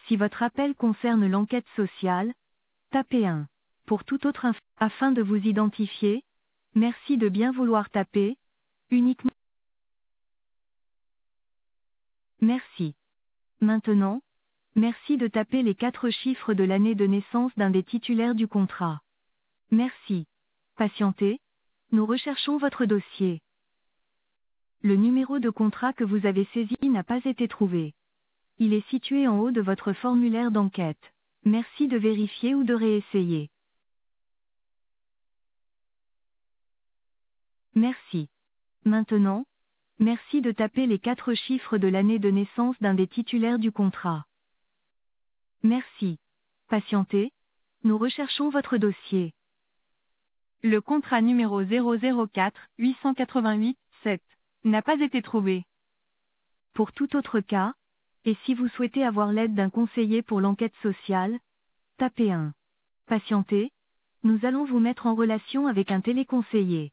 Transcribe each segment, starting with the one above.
Si votre appel concerne l'enquête sociale, tapez 1. Pour toute autre info, afin de vous identifier, merci de bien vouloir taper, uniquement. Merci. Maintenant, merci de taper les 4 chiffres de l'année de naissance d'un des titulaires du contrat. Merci. Patientez, nous recherchons votre dossier. Le numéro de contrat que vous avez saisi n'a pas été trouvé. Il est situé en haut de votre formulaire d'enquête. Merci de vérifier ou de réessayer. Merci. Maintenant, merci de taper les 4 chiffres de l'année de naissance d'un des titulaires du contrat. Merci. Patientez, nous recherchons votre dossier. Le contrat numéro 004 888 7 n'a pas été trouvé. Pour tout autre cas, et si vous souhaitez avoir l'aide d'un conseiller pour l'enquête sociale, tapez 1. Patientez, nous allons vous mettre en relation avec un téléconseiller.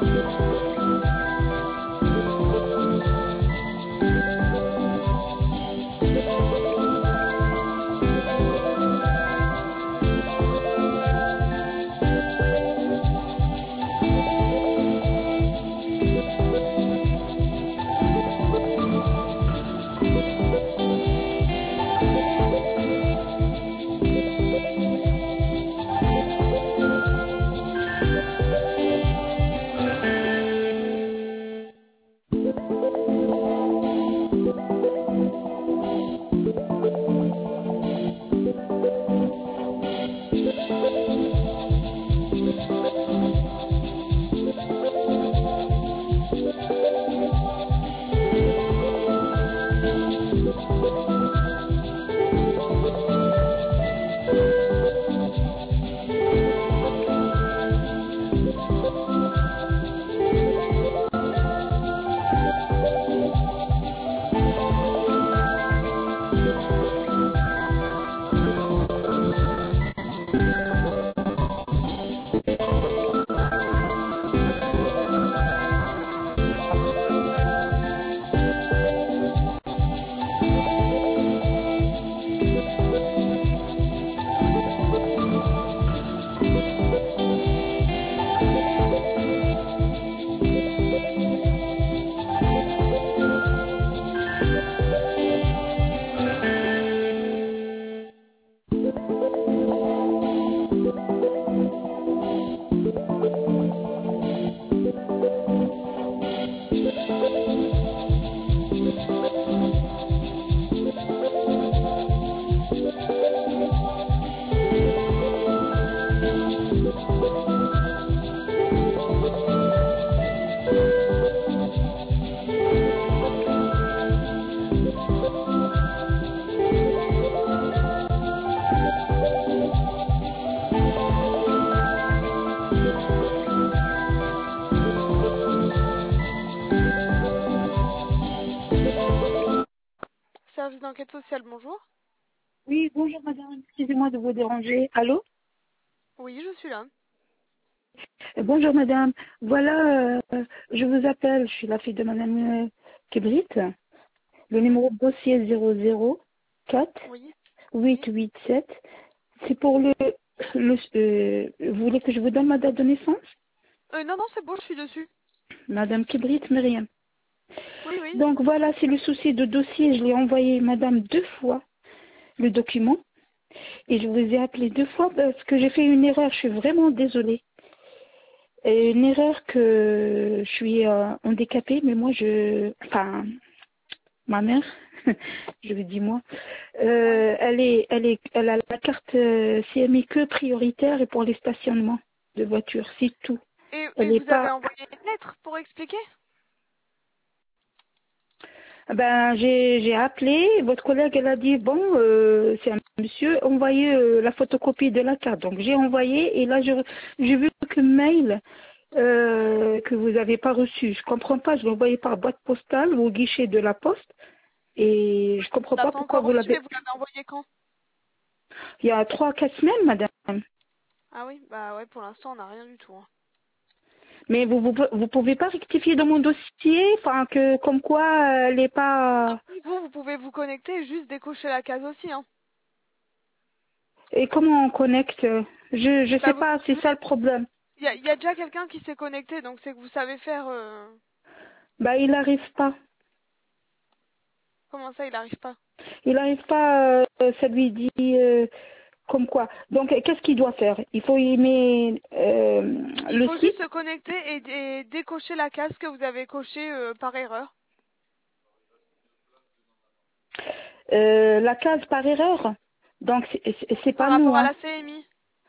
Service d'enquête sociale, bonjour. Oui, bonjour madame, excusez-moi de vous déranger. Allô? Oui, je suis là. Bonjour madame, voilà, je vous appelle, je suis la fille de madame Kibrit. Le Mhm. numéro de dossier 004 Oui, oui. 887. C'est pour vous voulez que je vous donne ma date de naissance? Non, non, c'est bon, je suis dessus. Madame Kibrit Myriam. Oui, oui. Donc voilà, c'est le souci de dossier, je l'ai envoyé madame 2 fois, le document. Et je vous ai appelé 2 fois parce que j'ai fait une erreur, je suis vraiment désolée. Et une erreur que je suis handicapée, mais moi enfin, ma mère, je vous dis moi, Oui. elle a la carte CMI que prioritaire et pour les stationnements de voitures, c'est tout. Et Elle n'est vous avez pas. envoyé une lettre pour expliquer? Ben j'ai appelé, votre collègue elle a dit bon c'est un monsieur, envoyez la photocopie de la carte. Donc j'ai envoyé et là j'ai vu que mail que vous n'avez pas reçu. Je comprends pas, je l'ai envoyé par boîte postale ou au guichet de la poste et je comprends On n'a pas pas pourquoi encore vous reçu, mais l'avez. vous l'avez envoyé quand? Il y a 3 4 semaines, madame. Ah oui, bah ouais, pour l'instant, on n'a rien du tout, hein. Mais vous pouvez pas rectifier dans mon dossier, enfin que comme quoi elle n'est pas. Vous pouvez vous connecter et juste décocher la case aussi, hein. Et comment on connecte? Je Bah, sais pas, c'est ça le problème. y a déjà quelqu'un qui s'est connecté, donc c'est que vous savez faire... Bah il n'arrive pas. Comment ça, il n'arrive pas? Il n'arrive pas, ça lui dit comme quoi. Donc qu'est-ce qu'il doit faire? Il faut y mettre Il le faut juste site, se connecter et décocher la case que vous avez cochée par erreur. la case par erreur. Donc c'est Par pas rapport nous, à hein. la CMI.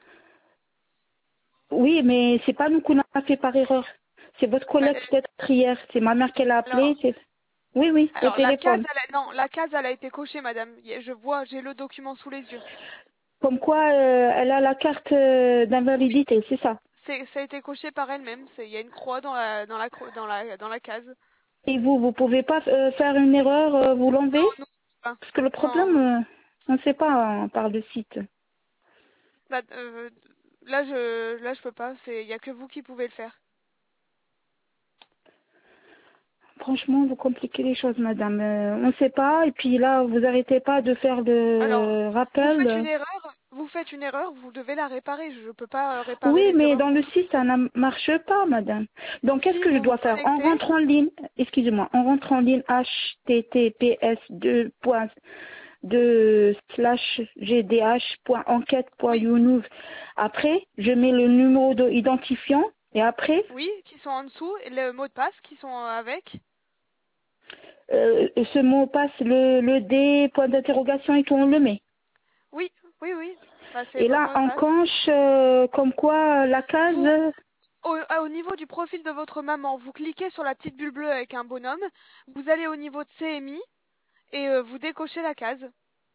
Oui, mais c'est pas nous qu'on a fait par erreur. C'est votre Bah, collègue peut-être hier. C'est ma mère qui l'a appelé. alors, Oui, oui, au alors la case, téléphone. non, la case, elle a été cochée, madame. Je vois, j'ai le document sous les yeux. Comme quoi elle a la carte Oui, d'invalidité, c'est ça. ça a été coché par elle-même. Il y a une croix dans la case. Et vous pouvez pas faire une erreur, vous l'enlevez? Non, non, pas. Parce que le Non, problème, non. on ne sait pas hein, par le site. Bah, là, je peux pas. Il y a que vous qui pouvez le faire. franchement, vous compliquez les choses, madame. On ne sait pas, et puis là, vous arrêtez pas de faire Alors, le rappel. vous faites une erreur, vous devez la réparer. Je ne peux pas réparer Oui, les mais erreurs dans que le vous site, ça faites. ne marche pas, madame. Donc, qu'est-ce Si que je vous vous dois faire? On connectez, rentre en ligne, excusez-moi, on rentre en ligne oui, https://gdh.enquête.younous. Après, je mets le numéro d'identifiant, et après, oui, qui sont en dessous, et le mot de passe qui sont avec. ce mot passe le D, point d'interrogation et tout, on le met. Oui, oui, oui. Bah, c'est Et votre là, mot de on passe. coche comme quoi la Vous, case. au niveau du profil de votre maman, vous cliquez sur la petite bulle bleue avec un bonhomme, vous allez au niveau de CMI et vous décochez la case.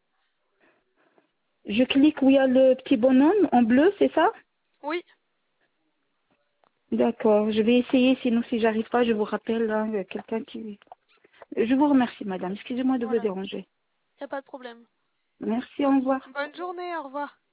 Je clique où il y a le petit bonhomme en bleu, c'est ça? Oui, D'accord, je vais essayer, sinon si j'arrive pas, je vous rappelle là, quelqu'un qui... Je vous remercie, madame. Excusez-moi de vous voilà, déranger. il n'y a pas de problème. Merci, au revoir. Bonne journée, au revoir.